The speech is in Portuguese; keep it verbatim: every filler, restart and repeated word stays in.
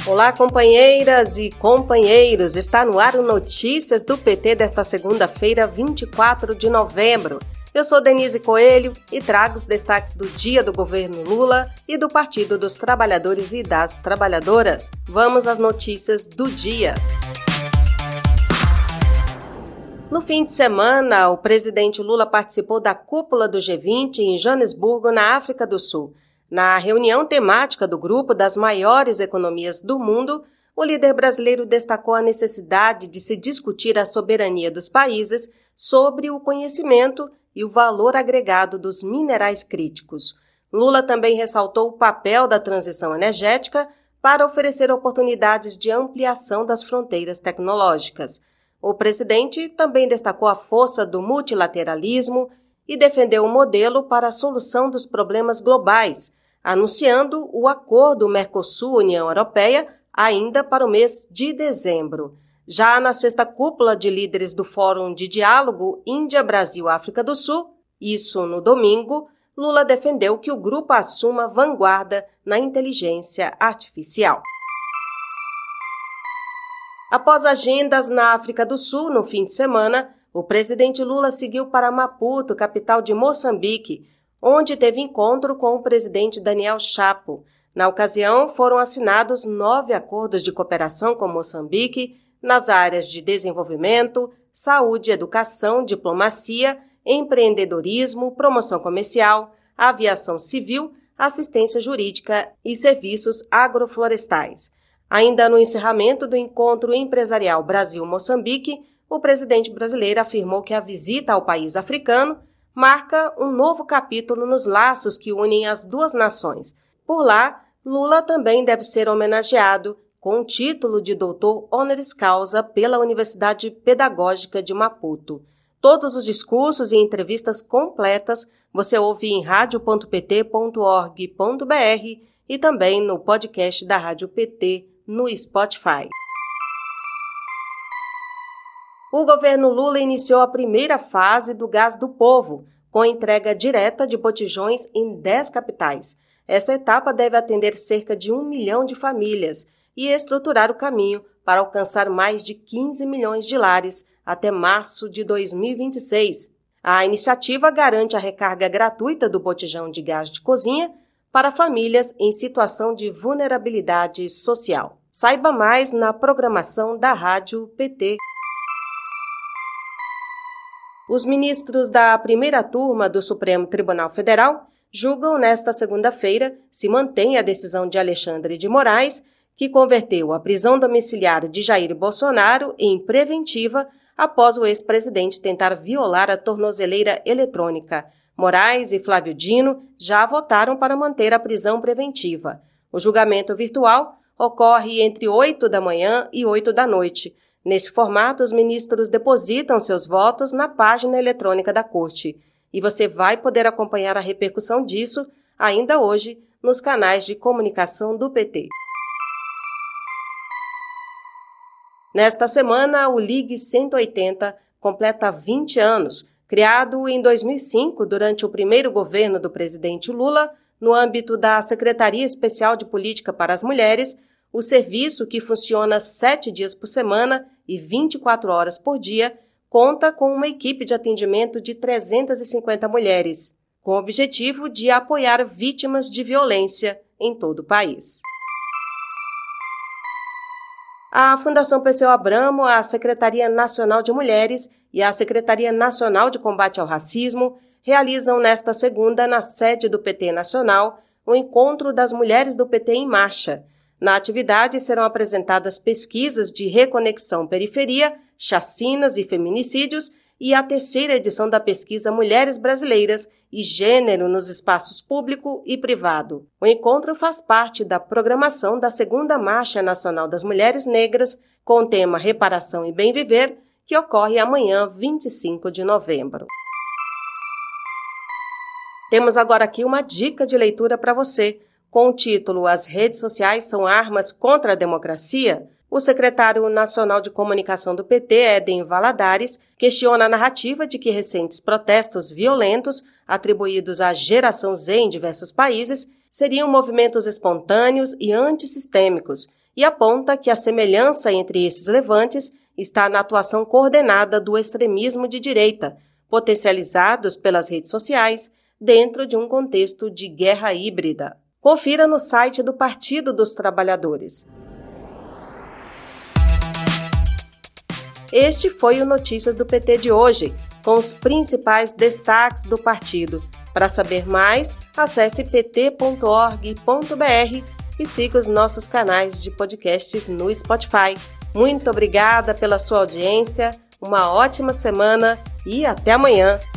Olá, companheiras e companheiros, está no ar o Notícias do P T desta segunda-feira, vinte e quatro de novembro. Eu sou Denise Coelho e trago os destaques do dia do governo Lula e do Partido dos Trabalhadores e das Trabalhadoras. Vamos às notícias do dia. No fim de semana, o presidente Lula participou da cúpula do G vinte em Joanesburgo, na África do Sul. Na reunião temática do grupo das maiores economias do mundo, o líder brasileiro destacou a necessidade de se discutir a soberania dos países sobre o conhecimento e o valor agregado dos minerais críticos. Lula também ressaltou o papel da transição energética para oferecer oportunidades de ampliação das fronteiras tecnológicas. O presidente também destacou a força do multilateralismo e defendeu um modelo para a solução dos problemas globais, anunciando o acordo Mercosul-União Europeia ainda para o mês de dezembro. Já na sexta cúpula de líderes do Fórum de Diálogo Índia-Brasil-África do Sul, isso no domingo, Lula defendeu que o grupo assuma vanguarda na inteligência artificial. Após agendas na África do Sul no fim de semana, o presidente Lula seguiu para Maputo, capital de Moçambique, onde teve encontro com o presidente Daniel Chapo. Na ocasião, foram assinados nove acordos de cooperação com Moçambique nas áreas de desenvolvimento, saúde, educação, diplomacia, empreendedorismo, promoção comercial, aviação civil, assistência jurídica e serviços agroflorestais. Ainda no encerramento do encontro empresarial Brasil-Moçambique, o presidente brasileiro afirmou que a visita ao país africano marca um novo capítulo nos laços que unem as duas nações. Por lá, Lula também deve ser homenageado com o título de doutor honoris causa pela Universidade Pedagógica de Maputo. Todos os discursos e entrevistas completas você ouve em rádio ponto p t ponto org ponto b r e também no podcast da Rádio P T no Spotify. O governo Lula iniciou a primeira fase do Gás do Povo, com entrega direta de botijões em dez capitais. Essa etapa deve atender cerca de um milhão de famílias e estruturar o caminho para alcançar mais de quinze milhões de lares até março de dois mil e vinte e seis. A iniciativa garante a recarga gratuita do botijão de gás de cozinha para famílias em situação de vulnerabilidade social. Saiba mais na programação da Rádio P T. Os ministros da primeira turma do Supremo Tribunal Federal julgam nesta segunda-feira se mantém a decisão de Alexandre de Moraes, que converteu a prisão domiciliar de Jair Bolsonaro em preventiva após o ex-presidente tentar violar a tornozeleira eletrônica. Moraes e Flávio Dino já votaram para manter a prisão preventiva. O julgamento virtual ocorre entre oito da manhã e oito da noite. Nesse formato, os ministros depositam seus votos na página eletrônica da Corte. E você vai poder acompanhar a repercussão disso ainda hoje nos canais de comunicação do P T. Nesta semana, o Ligue cento e oitenta completa vinte anos. Criado em dois mil e cinco, durante o primeiro governo do presidente Lula, no âmbito da Secretaria Especial de Política para as Mulheres, o serviço, que funciona sete dias por semana e vinte e quatro horas por dia, conta com uma equipe de atendimento de trezentas e cinquenta mulheres, com o objetivo de apoiar vítimas de violência em todo o país. A Fundação Perseu Abramo, a Secretaria Nacional de Mulheres e a Secretaria Nacional de Combate ao Racismo realizam nesta segunda, na sede do P T Nacional, o Encontro das Mulheres do P T em Marcha. Na atividade serão apresentadas pesquisas de reconexão periferia, chacinas e feminicídios e a terceira edição da pesquisa Mulheres Brasileiras e Gênero nos Espaços Público e Privado. O encontro faz parte da programação da segunda Marcha Nacional das Mulheres Negras, com o tema Reparação e Bem Viver, que ocorre amanhã, vinte e cinco de novembro. Temos agora aqui uma dica de leitura para você. Com o título As redes sociais são armas contra a democracia, o secretário nacional de comunicação do P T, Éden Valadares, questiona a narrativa de que recentes protestos violentos, atribuídos à geração Z em diversos países, seriam movimentos espontâneos e antissistêmicos, e aponta que a semelhança entre esses levantes está na atuação coordenada do extremismo de direita, potencializados pelas redes sociais, dentro de um contexto de guerra híbrida. Confira no site do Partido dos Trabalhadores. Este foi o Notícias do P T de hoje, com os principais destaques do partido. Para saber mais, acesse p t ponto org ponto b r e siga os nossos canais de podcasts no Spotify. Muito obrigada pela sua audiência, uma ótima semana e até amanhã!